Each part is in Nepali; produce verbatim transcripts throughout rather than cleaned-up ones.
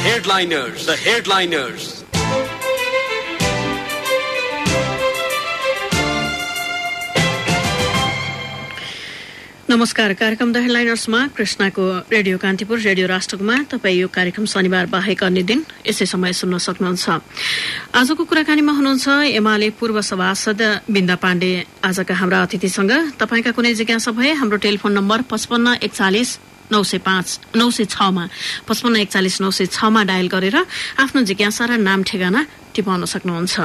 headliners, the headliners. नमस्कार, कार्यक्रम द हेडलाइनर्समा कृष्णाको रेडियो कान्तिपुर रेडियो राष्ट्रकुमा तपाईँ यो कार्यक्रम शनिबार बाहेक अन्य दिन यसै समय सुन्न सक्नुहुन्छ। आजको कुराकानीमा हुनुहुन्छ एमाले पूर्व सभासद बिन्दा पाण्डे आजका हाम्रा अतिथिसँग। तपाईका कुनै जिज्ञासा भए हाम्रो टेलिफोन नम्बर पचपन्न एकचालिस नौ सय पाँच नौ सय छमा पचपन्न एकचालिस नौ सय छमा डायल गरेर आफ्नो जिज्ञासा र नाम ठेगाना टिपाउन सक्नुहुन्छ।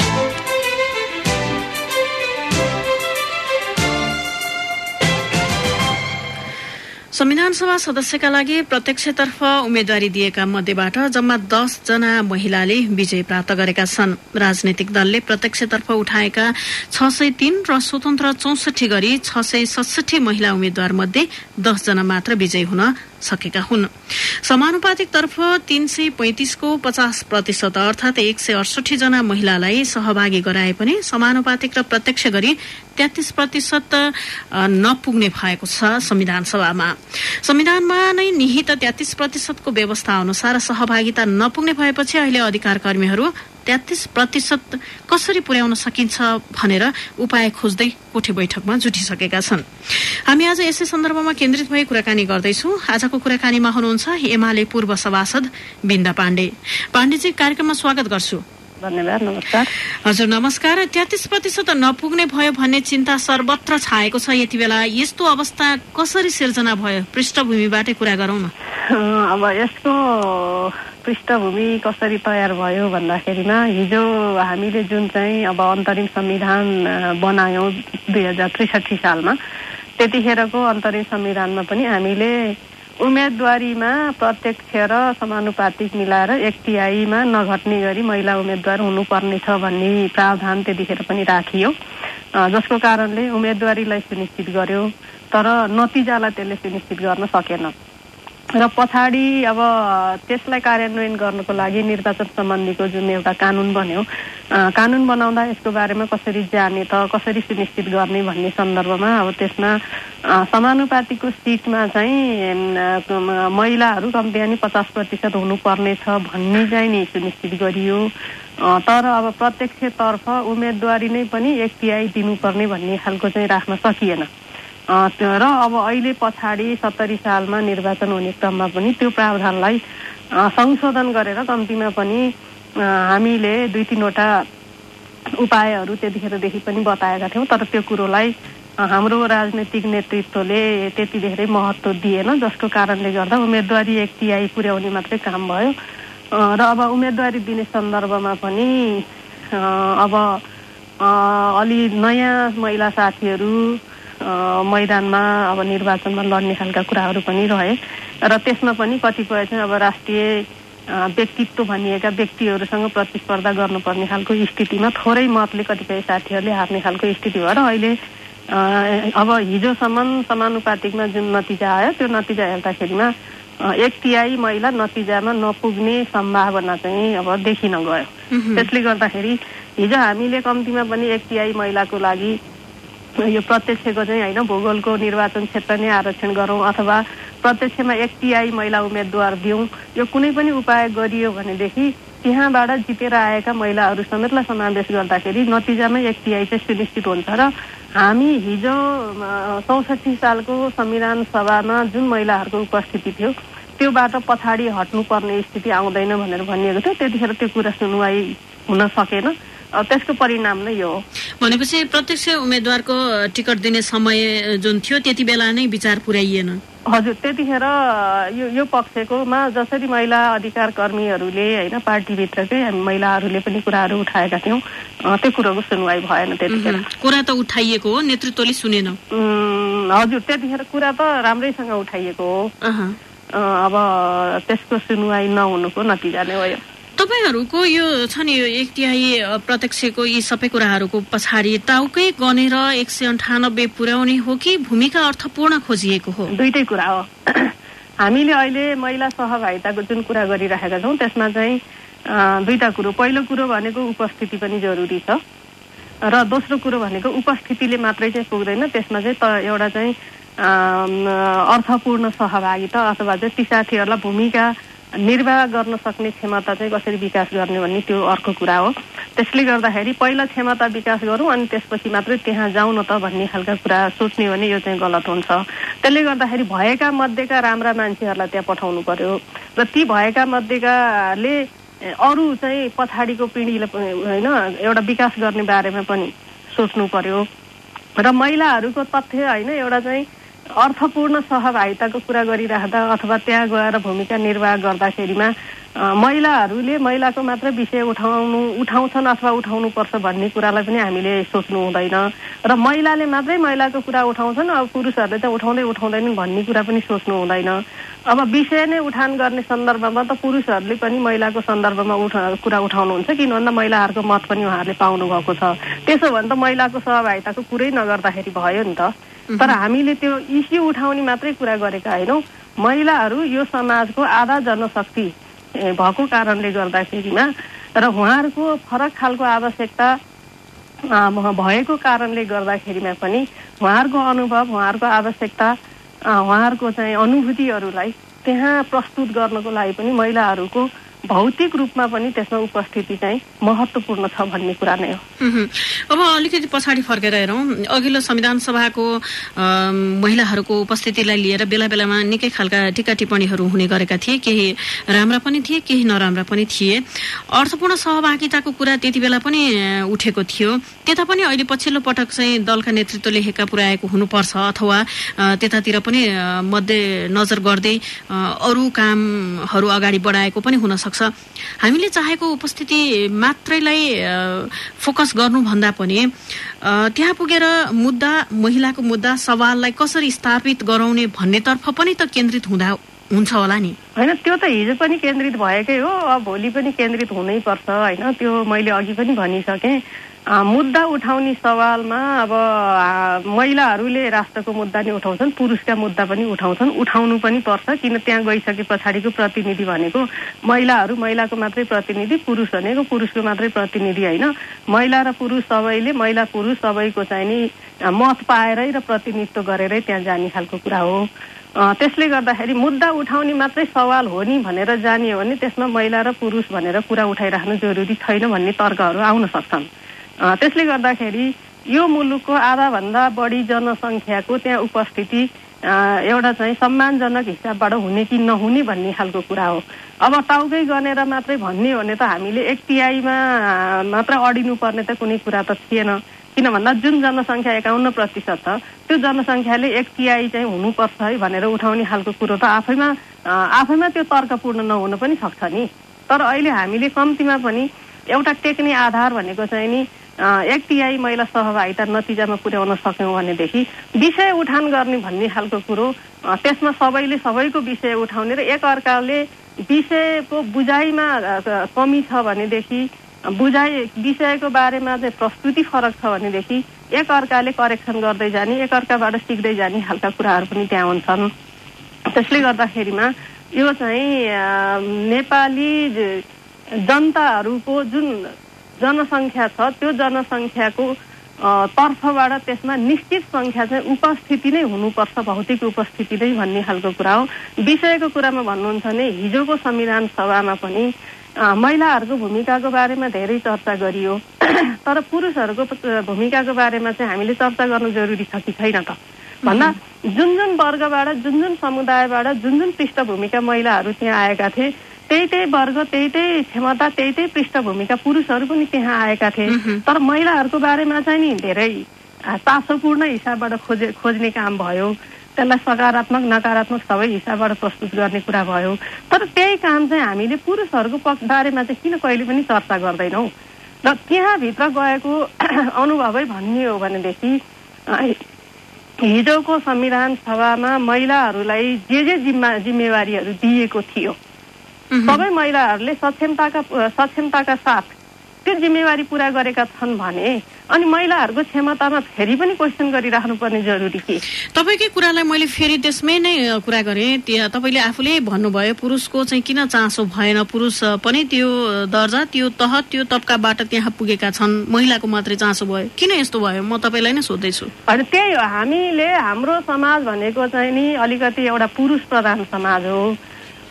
संविधान सभा सदस्यका लागि प्रत्यक्षतर्फ उम्मेद्वारी दिएका मध्येबाट जम्मा दस जना महिलाले विजय प्राप्त गरेका छन्। राजनैतिक दलले प्रत्यक्षतर्फ उठाएका छ सय तीन र स्वतन्त्र चौसठी गरी छ सय सतसठी महिला उम्मेद्वार मध्ये दस जना मात्र विजयी हुन सकेका हुन्। समानुपातिक तर्फ तीन सय पैंतिसको पचास प्रतिशत अर्थात एक सय अडसठी जना महिलालाई सहभागी गराए पनि समानुपातिक र प्रत्यक्ष गरी तेत्तीस प्रतिशत नपुग्ने भएको छ। संविधान सभामा संविधानमा नै निहित तेत्तीस प्रतिशतको व्यवस्था अनुसार सहभागिता नपुग्ने भएपछि अहिले अधिकार कर्मीहरू तेत्तीस प्रतिशत कसरी पुर्याउन सकिन्छ भनेर उपाय खोज्दै कोठे बैठकमा जुटिसकेका छन्। हामी आज यसै सन्दर्भमा केन्द्रित भई कुराकानी गर्दैछौं। आजको कुराकानीमा हुनुहुन्छ एमाले पूर्व सभासद बिन्दा पाण्डे। पाण्डेजी, कार्यक्रममा स्वागत गर्छु। धन्यवाद। नमस्कार। हजुर नमस्कार। तेत्तीस प्रतिशत नपुग्ने भयो भन्ने चिन्ता सर्वत्र छाएको छ यति बेला। यस्तो अवस्था कसरी सिर्जना भयो? पृष्ठभूमिबाटै कुरा गरौँ न। अब यसको पृष्ठभूमि कसरी तयार भयो भन्दाखेरिमा हिजो हामीले जुन चाहिँ अब अन्तरिम संविधान बनायौं दुई हजार त्रिसठी सालमा, त्यतिखेरको अन्तरिम संविधानमा पनि हामीले उम्मेदवारीमा प्रत्यक्ष र समानुपातिक मिलाएर एक तिहाईमा नघट्ने गरी महिला उम्मेदवार हुनुपर्नेछ भन्ने प्रावधान त्यतिखेर पनि राखियो, जसको कारणले उम्मेदवारीलाई सुनिश्चित गर्यो तर नतिजालाई त्यसले सुनिश्चित गर्न सकेन। र पछाडि अब त्यसलाई कार्यान्वयन गर्नको लागि निर्वाचन सम्बन्धीको जुन एउटा कानून बन्यो, कानून बनाउँदा यसको बारेमा कसरी जाने त, कसरी सुनिश्चित गर्ने भन्ने सन्दर्भमा अब त्यसमा समानुपातिकको सिटमा चाहिँ महिलाहरू कम्तीमा नि पचास प्रतिशत हुनुपर्नेछ भन्ने चाहिँ नि सुनिश्चित गरियो। तर अब प्रत्यक्षतर्फ उम्मेदवारी नै पनि एक तिहाई दिनुपर्ने भन्ने खालको चाहिँ राख्न सकिएन। र अब अहिले पछाडि सत्तरी सालमा निर्वाचन हुने क्रममा पनि त्यो प्रावधानलाई संशोधन गरेर कम्तीमा पनि हामीले दुई तीनवटा उपायहरू त्यतिखेरदेखि पनि बताएका थियौँ, तर त्यो कुरोलाई हाम्रो राजनैतिक नेतृत्वले त्यति धेरै महत्त्व दिएन, जसको कारणले गर्दा उम्मेदवारी एक तिहाई पुर्याउने मात्रै काम भयो। र अब उम्मेदवारी दिने सन्दर्भमा पनि अब अलि नयाँ महिला साथीहरू मैदानमा अब निर्वाचनमा लड्ने खालका कुराहरू पनि रहे र त्यसमा पनि कतिपय चाहिँ अब राष्ट्रिय व्यक्तित्व भनिएका व्यक्तिहरूसँग प्रतिस्पर्धा गर्नुपर्ने खालको स्थितिमा थोरै मतले कतिपय साथीहरूले हार्ने खालको स्थिति भयो र अहिले अब हिजोसम्म समानुपातिकमा जुन नतिजा आयो त्यो नतिजा हेर्दाखेरिमा एक तिहाई महिला नतिजामा नपुग्ने सम्भावना चाहिँ अब देखिन गयो। त्यसले गर्दाखेरि हिजो हामीले कम्तीमा पनि एक तिहाई महिलाको लागि यो प्रत्यक्षको चाहिँ होइन भूगोलको निर्वाचन क्षेत्र नै आरक्षण गरौँ अथवा प्रत्यक्षमा एक तिहाई महिला उम्मेदवार दिउँ, यो कुनै पनि उपाय गरियो भनेदेखि त्यहाँबाट जितेर आएका महिलाहरू समेतलाई समावेश गर्दाखेरि नतिजामै एक तिहाई चाहिँ सुनिश्चित हुन्छ। र हामी हिजो चौसठी सालको संविधान सभामा जुन महिलाहरूको उपस्थिति थियो त्योबाट पछाडि हट्नुपर्ने स्थिति आउँदैन भनेर भनिएको थियो, त्यतिखेर त्यो कुरा सुनवाई हुन सकेन। त्यसको परिणाम नै यो हो। भनेपछि प्रत्यक्ष उम्मेदवारको टिकट दिने समय जुन थियो त्यति बेला नै विचार पुर्याइएन। हजुर, त्यतिखेर यो यो पक्षकोमा जसरी महिला अधिकार कर्मीहरूले होइन पार्टीभित्रकै हामी महिलाहरूले पनि कुराहरू उठाएका थियौँ, त्यो कुरोको सुनवाई भएन त्यतिखेर। कुरा त उठाइएको हो, नेतृत्वले सुनेन। हजुर, त्यतिखेर कुरा त राम्रैसँग उठाइएको हो, अब त्यसको सुनवाई नहुनुको नतिजा नै हो। तपाईहरूको यो छ नि यो एक तिहाई प्रत्यक्षको यी सबै कुराहरूको पछाडि टाउकै गनेर एक सय अन्ठानब्बे पुर्याउने हो कि भूमिका अर्थपूर्ण खोजिएको हो? दुईटै कुरा हो। हामीले अहिले महिला सहभागिताको जुन कुरा गरिरहेका छौँ त्यसमा चाहिँ दुईटा कुरो, पहिलो कुरो भनेको उपस्थिति पनि जरुरी छ र दोस्रो कुरो भनेको उपस्थितिले मात्रै चाहिँ पुग्दैन, त्यसमा चाहिँ त एउटा चाहिँ अर्थपूर्ण सहभागिता अथवा चाहिँ ती साथीहरूलाई भूमिका निर्वाह गर्न सक्ने क्षमता चाहिँ कसरी विकास गर्ने भन्ने त्यो अर्को कुरा हो। त्यसले गर्दाखेरि पहिला क्षमता विकास गरौँ अनि त्यसपछि मात्रै त्यहाँ जाउँ न त भन्ने खालका कुरा सोच्ने भने यो चाहिँ गलत हुन्छ। त्यसले गर्दाखेरि भएका मध्येका राम्रा मान्छेहरूलाई त्यहाँ पठाउनु पर्यो र ती भएका मध्येकाले अरू चाहिँ पछाडिको पिँढीले होइन एउटा विकास गर्ने बारेमा पनि सोच्नु पर्यो। र महिलाहरूको तथ्य होइन एउटा चाहिँ अर्थपूर्ण सहभागिताको कुरा गरिराख्दा अथवा त्यहाँ गएर भूमिका निर्वाह गर्दाखेरिमा महिलाहरूले महिलाको मात्र विषय उठाउनु उठाउँछन् अथवा उठाउनुपर्छ भन्ने कुरालाई पनि हामीले सोच्नु हुँदैन र महिलाले मात्रै महिलाको कुरा उठाउँछन् अब पुरुषहरूले चाहिँ उठाउँदै उठाउँदैनन् भन्ने कुरा पनि सोच्नु हुँदैन। अब विषय नै उठान गर्ने सन्दर्भमा त पुरुषहरूले पनि महिलाको सन्दर्भमा उठा कुरा उठाउनुहुन्छ किन भन्दा महिलाहरूको मत पनि उहाँहरूले पाउनु भएको छ। त्यसो भने त महिलाको सहभागिताको कुरै नगर्दाखेरि भयो नि त। तर हामीले त्यो इस्यु उठाउने मात्रै कुरा गरेका होइनौँ। महिलाहरू यो समाजको आधा जनशक्ति भएको कारणले गर्दाखेरिमा र उहाँहरूको फरक खालको आवश्यकता भएको कारणले गर्दाखेरिमा पनि उहाँहरूको अनुभव उहाँहरूको आवश्यकता उहाँहरूको चाहिँ अनुभूतिहरूलाई त्यहाँ प्रस्तुत गर्नको लागि पनि महिलाहरूको भौतिक रूपमा पनि त्यसमा उपस्थिति चाहिँ महत्त्वपूर्ण छ भन्ने कुरा नै हो। अब अलिकति पछाडि फर्केर हेरौँ, अघिल्लो संविधान सभाको महिलाहरूको उपस्थितिलाई लिएर बेला बेलामा निकै खालका टिका टिप्पणीहरू हुने गरेका थिए। केही राम्रा पनि थिए, केही नराम्रा पनि थिए। अर्थपूर्ण सहभागिताको कुरा त्यति बेला पनि उठेको थियो। त्यता पनि अहिले पछिल्लो पटक चाहिँ दलका नेतृत्वले हेक्का पुर्याएको हुनुपर्छ अथवा त्यतातिर पनि मध्यनजर गर्दै अरू कामहरू अगाडि बढाएको पनि हुन सक्छ। हामीले चाहेको उपस्थिति मात्रैलाई फोकस गर्नुभन्दा पनि त्यहाँ पुगेर मुद्दा महिलाको मुद्दा सवाललाई कसरी स्थापित गराउने भन्नेतर्फ पनि त केन्द्रित हुँदा हुन्छ होला नि होइन। त्यो त हिजो पनि केन्द्रित भएकै हो, अब भोलि पनि केन्द्रित हुनै पर्छ होइन। त्यो मैले अघि पनि भनिसकेँ। मुद्दा उठाउने सवालमा अब महिलाहरूले राष्ट्रको मुद्दा नै उठाउँछन्, पुरुषका मुद्दा पनि उठाउँछन्, उठाउनु पनि पर्छ किन त्यहाँ गइसके पछाडिको प्रतिनिधि भनेको महिलाहरू महिलाको मात्रै प्रतिनिधि, पुरुष भनेको पुरुषको मात्रै प्रतिनिधि होइन। महिला र पुरुष सबैले महिला पुरुष सबैको चाहिँ नि मत पाएरै र प्रतिनिधित्व गरेरै त्यहाँ जाने खालको कुरा हो। त्यसले गर्दाखेरि मुद्दा उठाउने मात्रै सवाल हो नि भनेर जानियो भने त्यसमा महिला र पुरुष भनेर कुरा उठाइराख्नु जरुरी छैन भन्ने तर्कहरू आउन सक्छन्। त्यसले गर्दाखेरि यो मुलुकको आधाभन्दा बढी जनसङ्ख्याको त्यहाँ उपस्थिति एउटा चाहिँ सम्मानजनक हिसाबबाट हुने कि नहुने भन्ने खालको कुरा हो। अब टाउकै गनेर मात्रै भन्ने हो भने त हामीले एक तिहाईमा मात्र अडिनु पर्ने त कुनै कुरा त थिएन। किन भन्दा जुन जनसङ्ख्या एकाउन्न प्रतिशत छ त्यो जनसङ्ख्याले एक तिहाई चाहिँ हुनुपर्छ है भनेर उठाउने खालको कुरो त आफैमा आफैमा त्यो तर्कपूर्ण नहुन पनि सक्छ नि। तर अहिले हामीले कम्तीमा पनि एउटा टेक्ने आधार भनेको चाहिँ नि एक तिहाई महिला सहभागिता नतिजामा पुर्याउन सक्यौँ भनेदेखि विषय उठान गर्ने भन्ने खालको कुरो त्यसमा सबैले सबैको विषय उठाउने र एकअर्काले विषयको बुझाइमा कमी छ भनेदेखि बुझाइ विषयको बारेमा चाहिँ प्रस्तुति फरक छ भनेदेखि एकअर्काले करेक्सन गर्दै जाने एकअर्काबाट सिक्दै जाने खालका कुराहरू पनि त्यहाँ हुन्छन्। त्यसले गर्दाखेरिमा यो चाहिँ नेपाली जनताहरूको जुन जनसङ्ख्या छ त्यो जनसङ्ख्याको तर्फबाट त्यसमा निश्चित सङ्ख्या चाहिँ उपस्थिति नै हुनुपर्छ, भौतिक उपस्थिति नै भन्ने खालको कुरा हो। विषयको कुरामा भन्नुहुन्छ भने हिजोको संविधान सभामा पनि महिलाहरूको भूमिकाको बारेमा धेरै चर्चा गरियो तर पुरुषहरूको भूमिकाको बारेमा चाहिँ हामीले चर्चा गर्नु जरुरी छ कि छैन त भन्दा जुन जुन वर्गबाट जुन जुन समुदायबाट जुन जुन पृष्ठभूमिका महिलाहरू त्यहाँ आएका थिए त्यही त्यही वर्ग त्यही त्यही क्षमता त्यही त्यही पृष्ठभूमिका पुरुषहरू पनि त्यहाँ आएका थिए। तर महिलाहरूको बारेमा चाहिँ नि धेरै चासोपूर्ण हिसाबबाट खोजे खोज्ने काम भयो, त्यसलाई सकारात्मक नकारात्मक सबै हिसाबबाट प्रस्तुत गर्ने कुरा भयो। तर त्यही काम चाहिँ हामीले पुरुषहरूको पक्ष बारेमा चाहिँ किन कहिले पनि चर्चा गर्दैनौँ र त्यहाँभित्र गएको अनुभवै भन्ने हो भनेदेखि हिजोको संविधान सभामा महिलाहरूलाई जे जे जिम्मा जिम्मेवारीहरू दिएको थियो सबै महिलाहरूले सक्षमताका सक्षमताका साथ त्यो जिम्मेवारी पूरा गरेका छन् भने अनि महिलाहरूको क्षमतामा फेरि पनि क्वेसन गरिराख्नु पर्ने जरुरी के? तपाईँकै कुरालाई मैले फेरि त्यसमै नै कुरा गरेँ। त्यहाँ तपाईँले आफूले भन्नुभयो पुरुषको चाहिँ किन चासो भएन, पुरुष पनि त्यो दर्जा त्यो तह त्यो तबकाबाट त्यहाँ पुगेका छन्, महिलाको मात्रै चासो भयो, किन यस्तो भयो? म तपाईँलाई नै सोध्दैछु। होइन त्यही हो, हामीले हाम्रो समाज भनेको चाहिँ नि अलिकति एउटा पुरुष प्रधान समाज हो।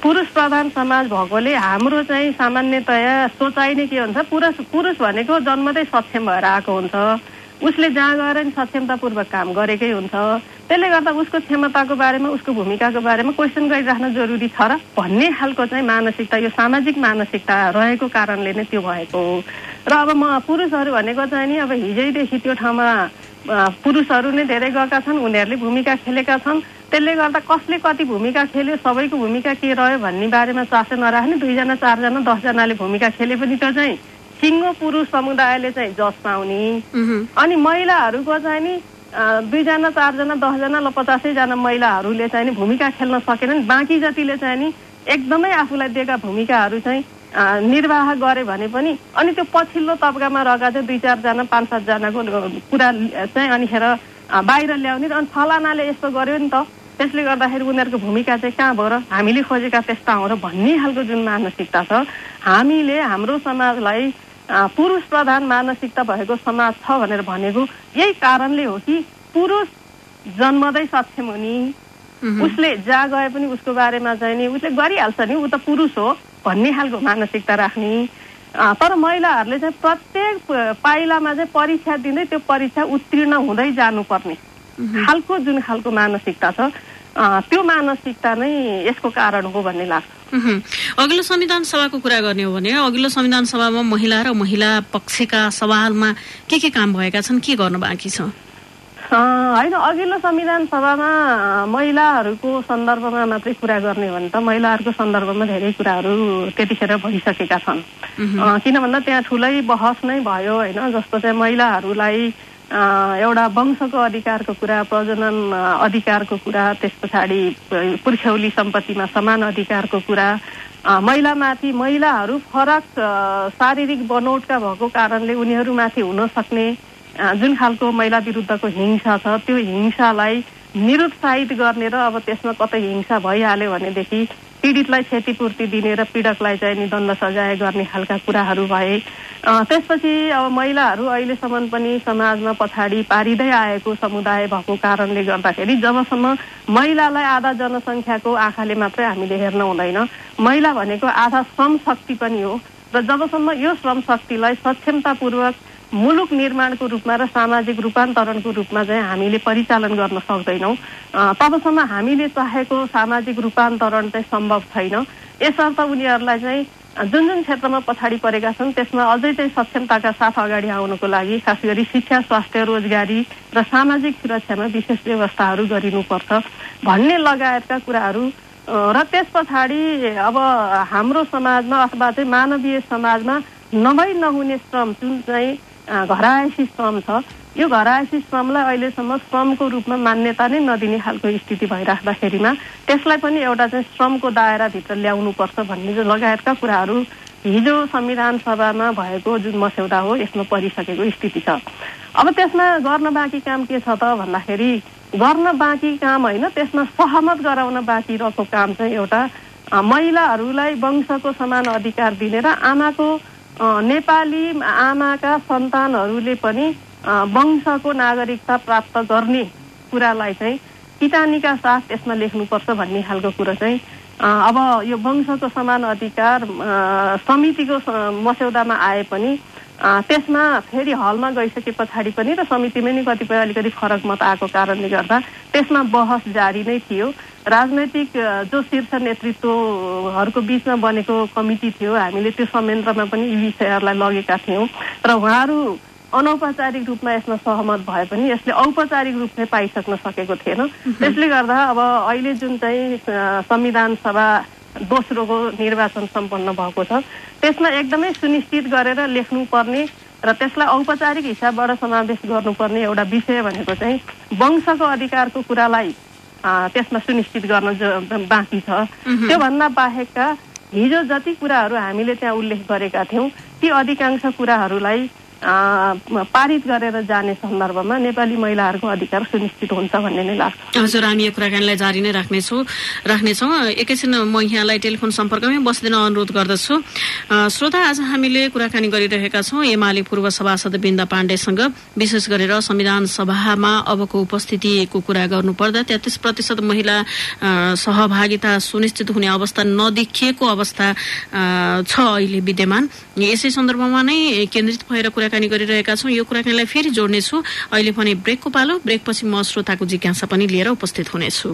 पुरुष प्रधान समाज भएकोले हाम्रो चाहिँ सामान्यतया सोचाइ नै के हुन्छ, पुरुष पुरुष भनेको जन्मदै सक्षम भएर आएको हुन्छ, उसले जहाँ गएर नि सक्षमतापूर्वक काम गरेकै हुन्छ, त्यसले गर्दा उसको क्षमताको बारेमा उसको भूमिकाको बारेमा क्वेसन गरिराख्न जरुरी छ र भन्ने खालको चाहिँ मानसिकता, यो सामाजिक मानसिकता रहेको कारणले नै त्यो भएको हो। र अब म पुरुषहरू भनेको चाहिँ नि अब हिजैदेखि त्यो ठाउँमा पुरुषहरू नै धेरै गएका छन्, उनीहरूले भूमिका खेलेका छन्, त्यसले गर्दा कसले कति भूमिका खेल्यो, सबैको भूमिका के रह्यो भन्ने बारेमा चासो नराख्ने, दुईजना चारजना दसजनाले भूमिका खेले पनि त्यो चाहिँ सिङ्गो पुरुष समुदायले चाहिँ जस पाउने, अनि महिलाहरूको चाहिँ नि दुईजना चारजना दसजना ल पचासैजना महिलाहरूले चाहिँ नि भूमिका खेल्न सकेनन्, बाँकी जतिले चाहिँ नि एकदमै आफूलाई दिएका भूमिकाहरू चाहिँ निर्वाह गरे भने पनि अनि त्यो पछिल्लो तबकामा रहेका चाहिँ दुई चारजना पाँच सातजनाको कुरा चाहिँ अनिखेर बाहिर ल्याउने र अनि फलानाले यस्तो गर्यो नि त, त्यसले गर्दाखेरि उनीहरूको भूमिका चाहिँ कहाँ भयो र, हामीले खोजेका त्यस्ता हो र भन्ने खालको जुन मानसिकता छ, हामीले हाम्रो समाजलाई पुरुष प्रधान मानसिकता भएको समाज छ भनेर भनेको यही कारणले हो कि पुरुष जन्मदै सक्षम हुने, उसले जहाँ गए पनि उसको बारेमा चाहिँ नि उसले गरिहाल्छ नि, ऊ त पुरुष हो भन्ने खालको मानसिकता राख्ने। तर महिलाहरूले चाहिँ प्रत्येक पाइलामा चाहिँ परीक्षा दिँदै त्यो परीक्षा उत्तीर्ण हुँदै जानुपर्ने खालको जुन खालको मानसिकता छ, त्यो मानसिकता नै यसको कारण हो भन्ने लाग्छ। अघिल्लो संविधान सभाको कुरा गर्ने हो भने अघिल्लो संविधान सभामा महिला र महिला पक्षका सवालमा के के काम भएका छन्, के गर्न बाँकी छ? होइन, अघिल्लो संविधान सभामा महिलाहरूको सन्दर्भमा मात्रै कुरा गर्ने हो भने त महिलाहरूको सन्दर्भमा धेरै कुराहरू त्यतिखेर भइसकेका छन्। किन भन्दा त्यहाँ ठुलै बहस नै भयो होइन, जस्तो चाहिँ महिलाहरूलाई एउटा वंशको अधिकारको कुरा, प्रजनन अधिकारको कुरा, त्यस पछाडि पुर्ख्यौली सम्पत्तिमा समान अधिकारको कुरा, महिलामाथि महिलाहरू फरक शारीरिक बनोटका भएको कारणले उनीहरूमाथि हुन सक्ने जुन खालको महिला विरुद्धको हिंसा छ त्यो हिंसालाई निरुत्साहित गर्ने र अब त्यसमा कतै हिंसा भइहाल्यो भनेदेखि पीडितलाई क्षतिपूर्ति दिने र पीडकलाई चाहिँ नि दण्ड सजाय गर्ने खालका कुराहरू भए। त्यसपछि अब महिलाहरू अहिलेसम्म पनि समाजमा पछाडि पारिँदै आएको समुदाय भएको कारणले गर्दाखेरि जबसम्म महिलालाई आधा जनसङ्ख्याको आँखाले मात्रै हामीले हेर्न हुँदैन, महिला भनेको आधा श्रम शक्ति पनि हो र जबसम्म यो श्रम शक्तिलाई सक्षमतापूर्वक मुलुक निर्माणको रूपमा र सामाजिक रूपान्तरणको रूपमा चाहिँ हामीले परिचालन गर्न सक्दैनौँ तबसम्म हामीले चाहेको सामाजिक रूपान्तरण चाहिँ सम्भव छैन। यसर्थ उनीहरूलाई चाहिँ जुन जुन क्षेत्रमा पछाडि परेका छन् त्यसमा अझै चाहिँ सक्षमताका साथ अगाडि आउनको लागि खास गरी शिक्षा, स्वास्थ्य, रोजगारी र सामाजिक सुरक्षामा विशेष व्यवस्थाहरू गरिनुपर्छ भन्ने लगायतका कुराहरू र त्यस पछाडि अब हाम्रो समाजमा अथवा चाहिँ मानवीय समाजमा नभई नहुने श्रम जुन चाहिँ घरायसी श्रम छ, यो घरायसी श्रमलाई अहिलेसम्म श्रमको रूपमा मान्यता नै नदिने खालको स्थिति भइराख्दाखेरिमा त्यसलाई पनि एउटा चाहिँ श्रमको दायराभित्र ल्याउनुपर्छ भन्ने लगायतका कुराहरू हिजो संविधान सभामा भएको जुन मस्यौदा हो यसमा परिसकेको स्थिति छ। अब त्यसमा गर्न बाँकी काम के छ त भन्दाखेरि गर्न बाँकी काम होइन, त्यसमा सहमत गराउन बाँकी रहेको काम चाहिँ एउटा महिलाहरूलाई वंशको समान अधिकार दिने र आमाको नेपाली आमाका सन्तानहरूले पनि वंशको नागरिकता प्राप्त गर्ने कुरालाई चाहिँ किटानीका साथ त्यसमा लेख्नुपर्छ भन्ने खालको कुरो चाहिँ अब यो वंशको समान अधिकार समितिको मस्यौदामा आए पनि त्यसमा फेरि हलमा गइसके पछाडि पनि र समितिमा नि कतिपय अलिकति फरक मत आएको कारणले गर्दा त्यसमा बहस जारी नै थियो। राजनैतिक जो शीर्ष नेतृत्वहरूको बीचमा बनेको कमिटी थियो, हामीले त्यो संयन्त्रमा पनि यी विषयहरूलाई लगेका थियौँ र उहाँहरू अनौपचारिक रूपमा यसमा सहमत भए पनि यसले औपचारिक रूप चाहिँ पाइसक्न सकेको थिएन। त्यसले गर्दा अब अहिले जुन चाहिँ संविधान सभा दोस्रोको निर्वाचन सम्पन्न भएको छ त्यसमा एकदमै सुनिश्चित गरेर लेख्नुपर्ने र त्यसलाई औपचारिक हिसाबबाट समावेश गर्नुपर्ने एउटा विषय भनेको चाहिँ वंशको अधिकारको कुरालाई त्यसमा सुनिश्चित गर्न बाँकी छ। त्योभन्दा बाहेकका हिजो जति कुराहरू हामीले त्यहाँ उल्लेख गरेका थियौँ ती अधिकांश कुराहरूलाई पारित गरेर जाने सन्दर्भमा नेपाली महिलाहरूको अधिकार सुनिश्चित हुन्छ भन्ने नै लाग्छ। हजुर, हामी यो कुराकानीलाई जारी नै राख्नेछौँ राख्नेछौँ एकैछिन म यहाँलाई टेलिफोन सम्पर्कमै बस्दिन अनुरोध गर्दछु। श्रोता, आज हामीले कुराकानी गरिरहेका छौँ एमाले पूर्व सभासद बिन्दा पाण्डेसँग, विशेष गरेर संविधान सभामा अबको उपस्थितिको कुरा गर्नुपर्दा तेत्तीस प्रतिशत महिला सहभागिता सुनिश्चित हुने अवस्था नदेखिएको अवस्था छ अहिले विद्यमान। यसै सन्दर्भमा नै केन्द्रित भएर कुराकानी गरिरहेका छौँ। यो कुराकानीलाई फेरि जोड्नेछु। अहिले भने ब्रेकको पालो। ब्रेकपछि म श्रोताको जिज्ञासा पनि लिएर उपस्थित हुनेछु।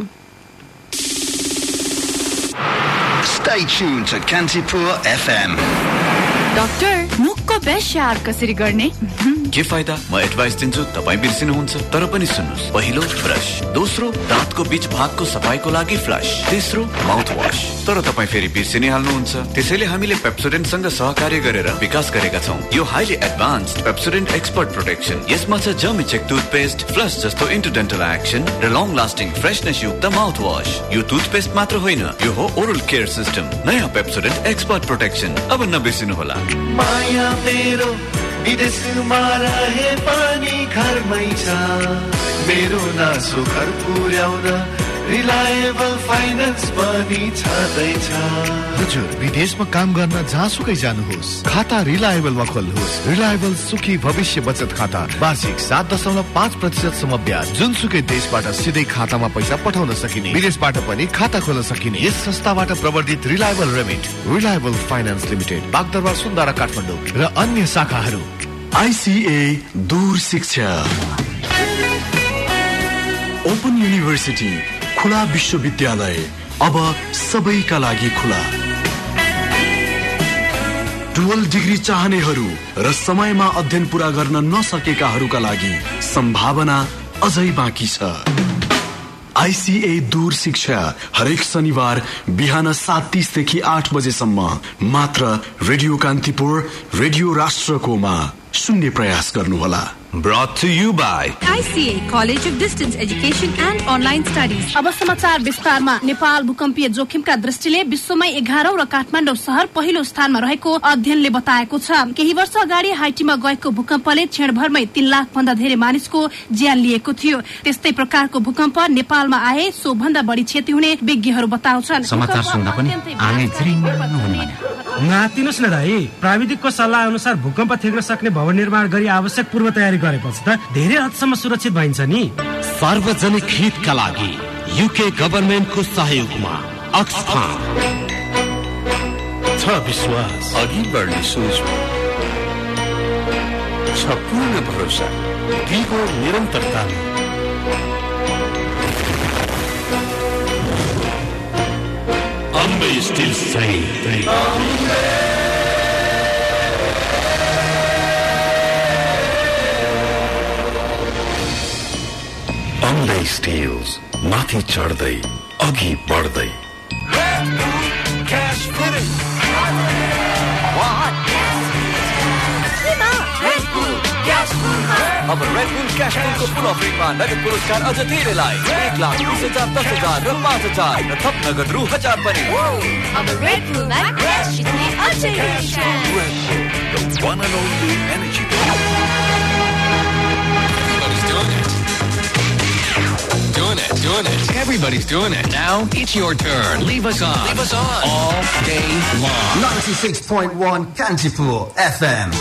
Stay tuned to Kantipur F M. Doctor, मुखको बेस्ट शावर कसरी गर्ने? के फाइदा? म एडभाइस दिन्छु, तपाई बिर्सिनुहुन्छ। तर पनि सुन्नुस्, पहिलो ब्रश, दोस्रो दाँतको बीच भागको सफाईको लागि फ्लश, तेस्रो माउथ वाश। तर तपाई फेरि बिर्सिनै हाल्नुहुन्छ। त्यसैले हामीले पेप्सोडेन्टसँग सहकार्य गरेर विकास गरेका छौं यो highly advanced Pepsodent expert protection. यसमा छ जर्मी चेक टुथपेस्ट, फ्लश जस्तो इन्टरडेन्टल एक्सन र लङ लास्टिङ फ्रेशनेस युक्त माउथ वाश। यो टुथपेस्ट मात्र होइन, यो हो ओरल केयर सिस्टम। नयाँ पेप्सोडेन्ट एक्सपर्ट प्रोटेक्सन। अब नबिर्सिनु होला। माया मेरो विदेशमा रहे पनि घरमै छ, मेरो नासो घर पुर्याउन रिलायबल फाइनेन्स पनि छँदैछ। हजुर, विदेशमा काम गर्न जहाँसुकै जानुहोस्, खाता रिलायबलमा खोल्नुहोस्। रिलायबल सुखी भविष्य बचत खाता, वार्षिक सात दशमलव पाँच प्रतिशत सम्म ब्याज, जुनसुकै देशबाट सिधै खातामा पैसा पठाउन सकिने, विदेशबाट पनि खाता खोल्न सकिने यस संस्थाबाट प्रवर्धित reliable remit, reliable finance limited, Bagdarbar Sundhara Kathmandu र अन्य शाखाहरू। आइसिए दूर शिक्षा, ओपन युनिभर्सिटी, खुला विश्वविद्यालय अब सबैका लागि खुला। डुअल डिग्री चाहनेहरू र समयमा अध्ययन पूरा गर्न नसकेकाहरूका लागि सम्भावना अझै बाँकी छ। आइसिए दूर शिक्षा हरेक शनिबार बिहान सात तीसदेखि आठ बजेसम्म मात्र रेडियो कान्तिपुर, रेडियो राष्ट्रकोमा सुन्ने प्रयास गर्नुहोला। Brought to you by I C A College of Distance Education and Online Studies। अब समाचार विस्तारमा। नेपाल भूकम्पीय जोखिमका दृष्टिले विश्वमै एघारौं र काठमाडौँ शहर पहिलो स्थानमा रहेको अध्ययनले बताएको छ। केही वर्ष अगाडि हाइटीमा गएको भूकम्पले क्षणभरमै तीन लाख भन्दा धेरै मानिसको ज्यान लिएको थियो। त्यस्तै प्रकारको भूकम्प नेपालमा आए सो भन्दा बढी क्षति हुने विज्ञहरू बताउँछन्। समाचार सुन्दा पनि आँगै झिरिङ हुने नातिनुस् न दाइ, प्राविधिकको सल्लाह अनुसार भूकम्प थेग्न सक्ने भवन निर्माण गरी आवश्यक पूर्व तयारी गरेपछि त धेरै हदसम्म सुरक्षित भइन्छ नि। सार्वजनिक हितका लागि युके गभर्नमेन्टको सहयोगमा अक्सफाम छ विश्वास, अघि बढ्ने सोच, छ पूर्ण भरोसा, दिगो निरन्तरता, अम्बे स्टिल सही अम्बे स्टिल्स माथि चढ्दै अघि बढ्दै। अब रेड बुल क्याश पुलको फुल अफरिङमा नगद पुरस्कार अझ धेरैलाई एक लाख बिस हजार दस हजार र पाँच हजार र थप नगद रु हजार पनि। अब रेड बुलमा क्यास जित्ने अझै Red Bull, the one and only energy drink. Everybody's doing it. Doing it, doing it. Everybody's doing it. Now it's your turn. Leave us on. Leave us on. All day long. ninety-six point one Kantipur F M.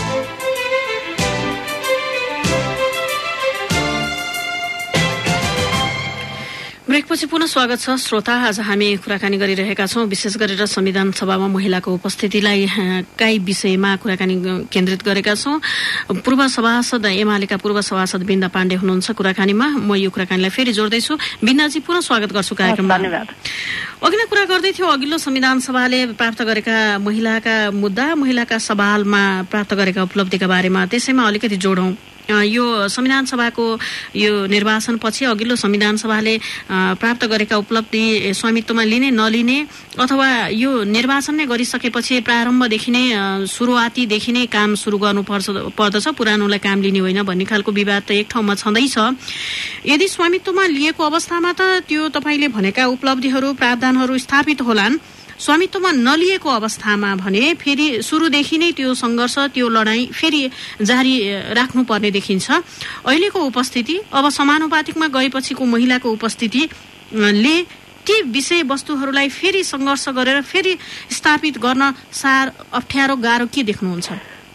ब्रेकपछि पुनः स्वागत छ श्रोता। आज हामी कुराकानी गरिरहेका छौं विशेष गरेर संविधान सभामा महिलाको उपस्थितिलाई काई विषयमा कुराकानी केन्द्रित गरेका छौं। पूर्व सभासद एमालेका पूर्व सभासद बिन्दा पाण्डे हुनुहुन्छ कुराकानीमा। म यो कुराकानीलाई फेरि जोड्दैछु। बिन्दाजी पुनः स्वागत गर्छु कार्यक्रममा। धन्यवाद। अघि नै कुरा गर्दै थियो, अघिल्लो संविधान सभाले प्राप्त गरेका महिलाका मुद्दा, महिलाका सवालमा प्राप्त गरेका उपलब्धिका बारेमा त्यसैमा अलिकति जोडौं। यो संविधान सभाको यो निर्वाचनपछि अघिल्लो संविधान सभाले प्राप्त गरेका उपलब्धि स्वामित्वमा लिने नलिने अथवा यो निर्वाचन नै गरिसकेपछि प्रारम्भदेखि नै सुरुवातीदेखि नै काम सुरु गर्नु पर्दछ, पुरानोलाई काम लिने होइन भन्ने खालको विवाद त एक ठाउँमा छँदैछ। यदि स्वामित्वमा लिएको अवस्थामा त त्यो तपाईले भनेका उपलब्धिहरू प्रावधानहरू स्थापित होलान्, स्वामित्वमा नलिएको अवस्थामा भने फेरि सुरुदेखि नै त्यो सङ्घर्ष त्यो लडाईँ फेरि जारी राख्नुपर्ने देखिन्छ। अहिलेको उपस्थिति अब समानुपातिकमा गएपछिको महिलाको उपस्थितिले ती विषयवस्तुहरूलाई फेरि सङ्घर्ष गरेर फेरि स्थापित गर्न सार अप्ठ्यारो गाह्रो के देख्नुहुन्छ?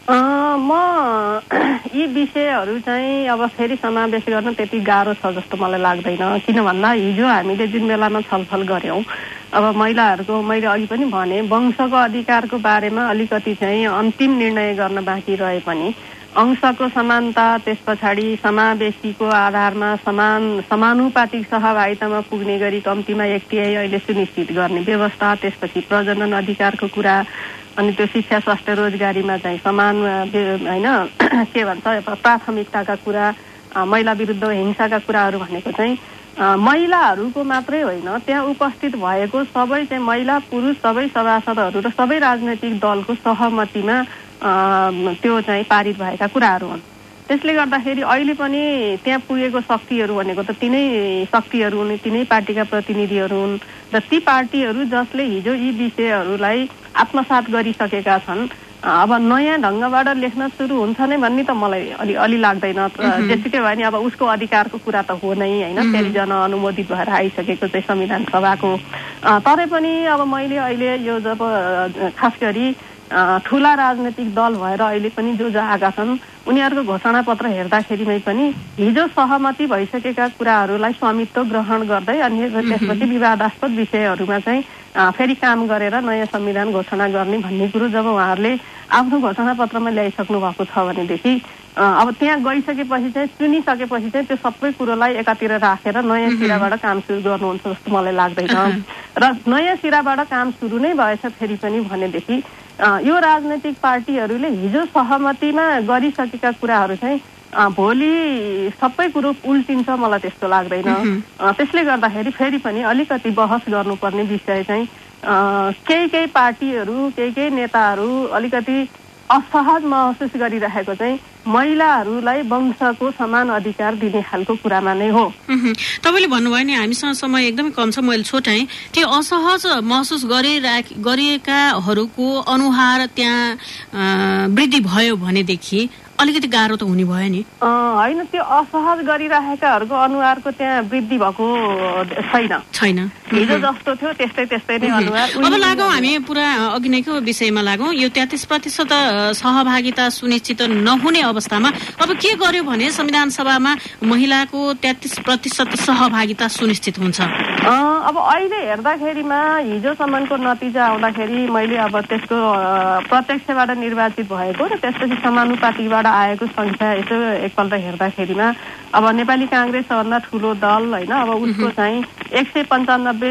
म यी विषयहरू चाहिँ अब फेरि समावेश गर्न त्यति गाह्रो छ जस्तो मलाई लाग्दैन। किन भन्दा हिजो हामीले जुन बेलामा छलफल गऱ्यौँ, अब महिलाहरूको मैले अघि पनि भने वंशको अधिकारको बारेमा अलिकति चाहिँ अन्तिम निर्णय गर्न बाँकी रहे पनि अंशको समानता, त्यस पछाडि समावेशीको आधारमा समान समानुपातिक सहभागितामा पुग्ने गरी कम्तीमा एक तिहाई अहिले सुनिश्चित गर्ने व्यवस्था, त्यसपछि प्रजनन अधिकारको कुरा, अनि त्यो शिक्षा स्वास्थ्य रोजगारीमा चाहिँ समान होइन के भन्छ प्राथमिकताका कुरा, महिला विरुद्ध हिंसाका कुराहरू भनेको चाहिँ महिलाहरूको मात्रै होइन, त्यहाँ उपस्थित भएको सबै चाहिँ महिला पुरुष सबै सभासदहरू र सबै राजनैतिक दलको सहमतिमा त्यो चाहिँ पारित भएका कुराहरू हुन्। त्यसले गर्दाखेरि अहिले पनि त्यहाँ पुगेको शक्तिहरू भनेको त तिनै शक्तिहरू हुन्, तिनै पार्टीका प्रतिनिधिहरू हुन् र ती पार्टीहरू जसले हिजो यी विषयहरूलाई आत्मसात गरिसकेका छन्। अब नयाँ ढङ्गबाट लेख्न सुरु हुन्छ नै भन्ने त मलाई अलि अलि लाग्दैन। जेसुकै भए नि अब उसको अधिकारको कुरा त हो नै होइन, फेरि जनअनुमोदित भएर आइसकेको चाहिँ संविधान सभाको। तरै पनि अब मैले अहिले यो जब खास गरी ठुला राजनैतिक दल भएर अहिले पनि जो जो आएका छन् उनीहरूको घोषणा पत्र हेर्दाखेरिमै पनि हिजो सहमति भइसकेका कुराहरूलाई स्वामित्व ग्रहण गर्दै अनि त्यसपछि विवादास्पद विषयहरूमा चाहिँ फेरि काम गरेर नयाँ संविधान घोषणा गर्ने भन्ने कुरो जब उहाँहरूले आफ्नो घोषणा पत्रमा ल्याइसक्नु भएको छ भनेदेखि अब त्यहाँ गइसकेपछि चाहिँ चुनिसकेपछि चाहिँ त्यो सबै कुरोलाई एकातिर राखेर नयाँ सिराबाट काम सुरु गर्नुहुन्छ जस्तो मलाई लाग्दैन। र नयाँ सिराबाट काम सुरु नै भएछ फेरि पनि भनेदेखि यो राजनैतिक पार्टीहरूले हिजो सहमतिमा गरिसकेका कुराहरू चाहिँ भोलि सबै कुरो उल्टिन्छ मलाई त्यस्तो लाग्दैन। त्यसले गर्दाखेरि फेरि पनि अलिकति बहस गर्नुपर्ने विषय चाहिँ केही केही पार्टीहरू केही केही नेताहरू अलिकति असहज महसुस गरिरहेको चाहिँ महिलाहरूलाई वंशको समान अधिकार दिने खालको कुरामा नै हो। तपाईँले भन्नुभयो नि हामीसँग समय एकदमै कम छ, मैले छोटाएँ। त्यो असहज महसुस गरिरहेकाहरूको अनुहार त्यहाँ वृद्धि भयो भनेदेखि अलिकति गाह्रो त हुने भयो नि। होइन, त्यो असहज गरिरहेकाहरूको अनुहारको त्यहाँ वृद्धि भएको छैन छैन हिजो जस्तो थियो त्यस्तै त्यस्तै नै अनुहार। अब लागौँ हामी पुरा अघि नैको विषयमा लागौँ। यो तेत्तीस प्रतिशत सहभागिता सुनिश्चित नहुने अवस्थामा अब के गर्यो भने संविधान सभामा महिलाको तेत्तीस प्रतिशत सहभागिता सुनिश्चित हुन्छ? अब अहिले हेर्दाखेरिमा हिजोसम्मको नतिजा आउँदाखेरि मैले अब त्यसको प्रत्यक्षबाट निर्वाचित भएको र त्यसपछि समानुपातिकबाट आएको संख्या यसो एकपल्ट हेर्दाखेरिमा अब नेपाली काङ्ग्रेस सबभन्दा ठुलो दल होइन, अब उसको चाहिँ एक सय पन्चानब्बे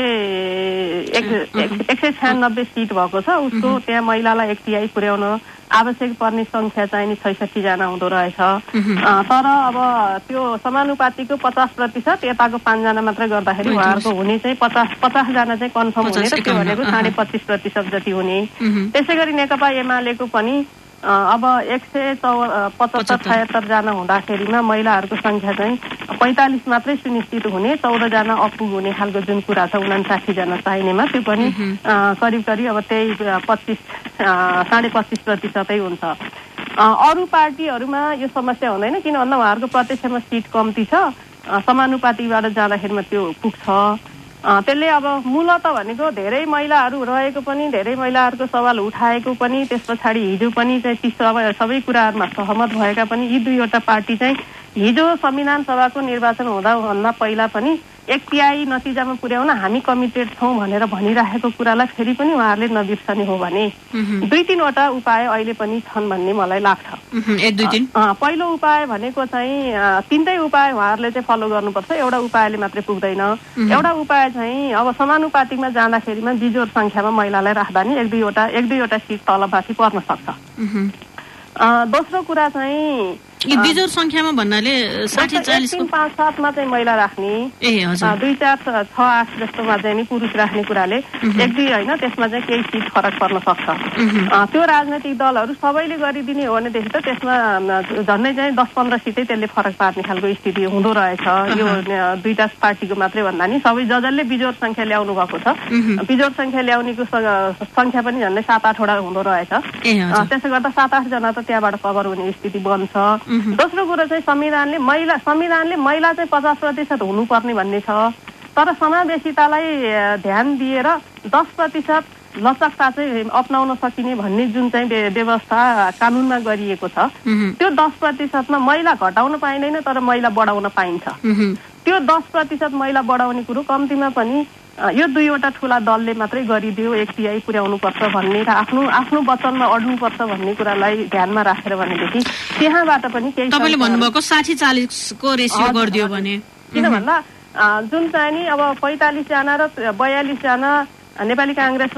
एक सय छयानब्बे सिट भएको छ। उसको त्यहाँ महिलालाई एक तिहाई पुर्याउन आवश्यक पर्ने संख्या चाहिँ नि छैसठी जना हुँदो रहेछ। तर अब त्यो समानुपातिको पचास प्रतिशत यताको पाँचजना मात्रै गर्दाखेरि उहाँहरूको हुने चाहिँ पचास पचासजना चाहिँ कन्फर्म हुने र त्यो भनेको साढे पच्चिस प्रतिशत जति हुने। त्यसै गरी नेकपा एमालेको पनि अब एक सय चौ पचहत्तर छयत्तर जना हुँदाखेरिमा महिलाहरूको संख्या चाहिँ पैँतालिस मात्रै सुनिश्चित हुने, चौधजना अपुग हुने खालको जुन कुरा छ उनासाठी जना चाहिनेमा त्यो पनि करिब करिब अब त्यही पच्चिस साढे पच्चिस प्रतिशतै हुन्छ। अरू पार्टीहरूमा यो समस्या हुँदैन, किन भन्दा उहाँहरूको प्रत्यक्षमा सिट कम्ती छ, समानुपातिबाट जाँदाखेरिमा त्यो पुग्छ। त्यसले अब मूलत भनेको धेरै महिलाहरू रहेको पनि, धेरै महिलाहरूको सवाल उठाएको पनि, त्यस पछाडि हिजो पनि चाहिँ ती सबै सबै कुराहरूमा सहमत भएका पनि यी दुईवटा पार्टी चाहिँ हिजो संविधान सभाको निर्वाचन हुँदाभन्दा पहिला पनि एक तिहाई नतिजामा पुर्याउन हामी कमिटेड छौँ भनेर भनिरहेको कुरालाई फेरि पनि उहाँहरूले नबिर्सने हो भने दुई तिनवटा उपाय अहिले पनि छन् भन्ने मलाई लाग्छ। पहिलो उपाय भनेको चाहिँ तिनटै उपाय उहाँहरूले चाहिँ फलो गर्नुपर्छ, एउटा उपायले मात्रै पुग्दैन। एउटा उपाय चाहिँ अब समानुपातिकमा जाँदाखेरिमा बिजोड संख्यामा महिलालाई राख्दा नि एक दुईवटा एक दुईवटा सिट तलमाथि पर्न सक्छ। दोस्रो कुरा चाहिँ बिजोर संख्यामा भन्नाले साठी चालीस तीन पाँच सातमा चाहिँ महिला राख्ने, ए हजुर, दुई चार छ आठ जस्तोमा चाहिँ नि पुरुष राख्ने कुराले एक दुई होइन त्यसमा चाहिँ केही सिट फरक पर्न सक्छ। त्यो राजनैतिक दलहरू सबैले गरिदिने हो भनेदेखि त त्यसमा झन्डै चाहिँ दस पन्ध्र सिटै त्यसले फरक पार्ने खालको स्थिति हुँदो रहेछ। यो दुईटा पार्टीको मात्रै भन्दा नि सबै जजले बिजोर संख्या ल्याउनु भएको छ। बिजोर संख्या ल्याउनेको संख्या पनि झन्डै सात आठवटा हुँदो रहेछ। त्यसो गर्दा सात आठजना त त्यहाँबाट कभर हुने स्थिति बन्छ। दोस्रो कुरो चाहिँ संविधानले महिला संविधानले महिला चाहिँ पचास प्रतिशत हुनुपर्ने भन्ने छ, तर समावेशितालाई ध्यान दिएर दस प्रतिशत लचकता चाहिँ अपनाउन सकिने भन्ने जुन चाहिँ व्यवस्था कानुनमा गरिएको छ त्यो दस प्रतिशतमा महिला घटाउन पाइँदैन, तर महिला बढाउन पाइन्छ। त्यो दस प्रतिशत महिला बढाउने कुरो कम्तीमा पनि यो दुईवटा ठुला दलले मात्रै गरिदियो, एक तिहाई पुर्याउनुपर्छ भन्ने र आफ्नो आफ्नो वचनमा अड्नुपर्छ भन्ने कुरालाई ध्यानमा राखेर भनेदेखि त्यहाँबाट पनि केही तपाईँले भन्नुभएको साठी चालिसको रेसियो गरिदियो भने, किन भन्दा जुन चाहिँ नि अब पैँतालिसजना र बयालिसजना नेपाली काङ्ग्रेस र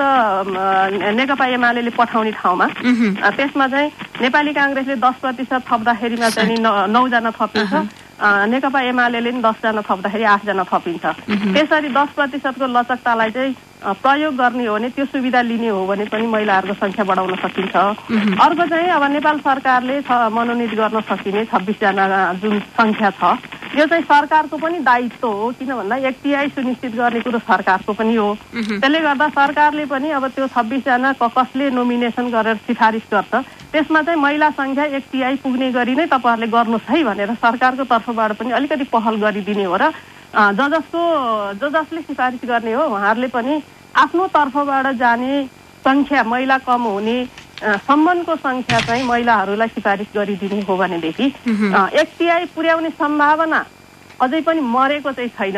नेकपा एमाले पठाउने ठाउँमा त्यसमा चाहिँ नेपाली काङ्ग्रेसले दस प्रतिशत थप्दाखेरिमा चाहिँ नौजना थपिन्छ, नेकपा एमाले नि दसजना थप्दाखेरि आठजना थपिन्छ। त्यसरी दस प्रतिशतको लचकतालाई चाहिँ प्रयोग गर्ने हो भने त्यो सुविधा लिने हो भने पनि महिलाहरूको संख्या बढाउन सकिन्छ। अर्को चाहिँ अब नेपाल सरकारले मनोनित गर्न सकिने छब्बिसजना जुन संख्या छ यो चाहिँ सरकारको पनि दायित्व हो, किन भन्दा एक तिहाई सुनिश्चित गर्ने कुरो सरकारको पनि हो। त्यसले गर्दा सरकारले पनि अब त्यो छब्बिसजना कसले नोमिनेसन गरेर सिफारिस गर्छ त्यसमा चाहिँ महिला संख्या एक तिहाई पुग्ने गरी नै तपाईँहरूले गर्नुहोस् है भनेर सरकारको तर्फबाट पनि अलिकति पहल गरिदिने हो र ज जसको ज जसले सिफारिस गर्ने हो उहाँहरूले पनि आफ्नो तर्फबाट जाने संख्या महिला कम हुने सम्बन्धको संख्या चाहिँ महिलाहरूलाई सिफारिस गरिदिने हो भनेदेखि एक तिहाई पुर्याउने सम्भावना अझै पनि मरेको चाहिँ छैन।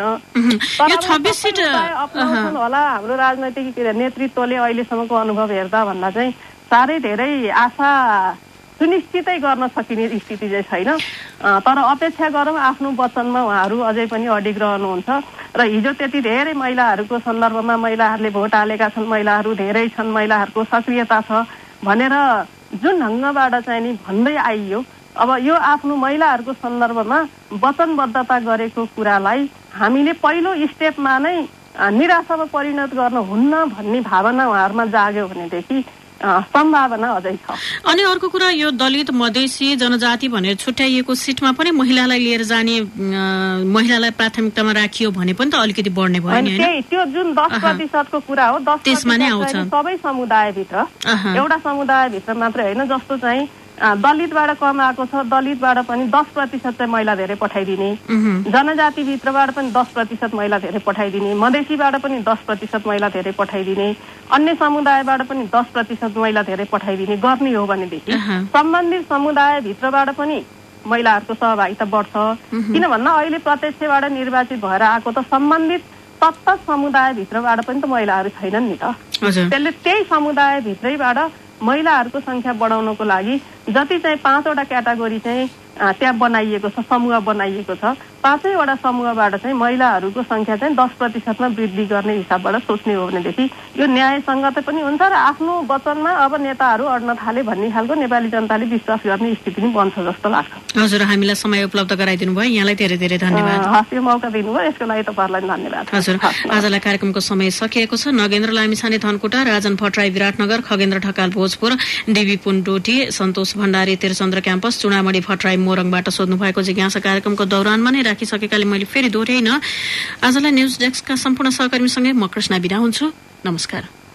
अपनाउँछन् होला हाम्रो राजनैतिक नेतृत्वले अहिलेसम्मको अनुभव हेर्दा भन्दा चाहिँ साह्रै धेरै आशा सुनिश्चितै गर्न सकिने स्थिति चाहिँ छैन, तर अपेक्षा गरौँ आफ्नो वचनमा उहाँहरू अझै पनि अडिग रहनुहुन्छ र हिजो त्यति धेरै महिलाहरूको सन्दर्भमा महिलाहरूले भोट हालेका छन्, महिलाहरू धेरै छन्, महिलाहरूको सक्रियता छ भनेर जुन ढङ्गबाट चाहिँ नि भन्दै आइयो, अब यो आफ्नो महिलाहरूको सन्दर्भमा वचनबद्धता गरेको कुरालाई हामीले पहिलो स्टेपमा नै निराशामा परिणत गर्न हुन्न भन्ने भावना उहाँहरूमा जाग्यो भनेदेखि सम्भावना अझै छ। अनि अर्को कुरा यो दलित मधेसी जनजाति भनेर छुट्याइएको सिटमा पनि महिलालाई लिएर जाने महिलालाई प्राथमिकतामा राखियो भने पनि त अलिकति बढ्ने भयो नि हैन? त्यो जुन दस प्रतिशतको कुरा हो दस त्यसमा नै आउँछ सबै समुदायभित्र, एउटा समुदायभित्र मात्रै होइन। जस्तो चाहिँ दलितबाट कम आएको छ, दलितबाट पनि दस प्रतिशत चाहिँ महिला धेरै पठाइदिने, जनजातिभित्रबाट पनि दस प्रतिशत महिला धेरै पठाइदिने, मधेसीबाट पनि दस प्रतिशत महिला धेरै पठाइदिने, अन्य समुदायबाट पनि दस प्रतिशत महिला धेरै पठाइदिने गर्ने हो भनेदेखि सम्बन्धित समुदायभित्रबाट पनि महिलाहरूको सहभागिता बढ्छ। किन भन्दा अहिले प्रत्यक्षबाट निर्वाचित भएर आएको त सम्बन्धित तत्त समुदायभित्रबाट पनि त महिलाहरू छैनन् नि त। त्यसले त्यही समुदायभित्रैबाट महिलाहरूको संख्या बढाउनको लागि जति चाहिँ पाँचवटा क्याटेगोरी चाहिँ त्यहाँ बनाइएको छ, समूह बनाइएको छ, पाँचैवटा समूहबाट चाहिँ महिलाहरूको संख्या चाहिँ दस प्रतिशतमा वृद्धि गर्ने हिसाबबाट सोच्ने हो भनेदेखि यो न्यायसङ्गत पनि हुन्छ र आफ्नो वचनमा अब नेताहरू अड्न थाले भन्ने खालको नेपाली जनताले विश्वास गर्ने स्थिति पनि बन्छ जस्तो लाग्छ। हजुर, हामीलाई समय उपलब्ध गराइदिनु भयो, यहाँलाई धेरै धेरै धन्यवाद। हस्, यो मौका दिनुभयो यसको लागि तपाईँहरूलाई धन्यवाद। हजुर, आजलाई कार्यक्रमको समय सकिएको छ। नगेन्द्र लामिछाने धनकुटा, राजन भट्टराई विराटनगर, खगेन्द्र ढकाल भोजपुर, डिबी पुनडोटी, सन्तोष भण्डारी तिरचन्द्र क्याम्पस, चुडामणी भट्टराई मोरङबाट सोध्नु भएको जिज्ञासा कार्यक्रमको दौरानमा नै राखिसकेकाले मैले फेरि दोहोऱ्याइन। आजलाई न्युज डेस्कका सम्पूर्ण सहकर्मीसँगै म कृष्णा बिदा हुन्छु। नमस्कार।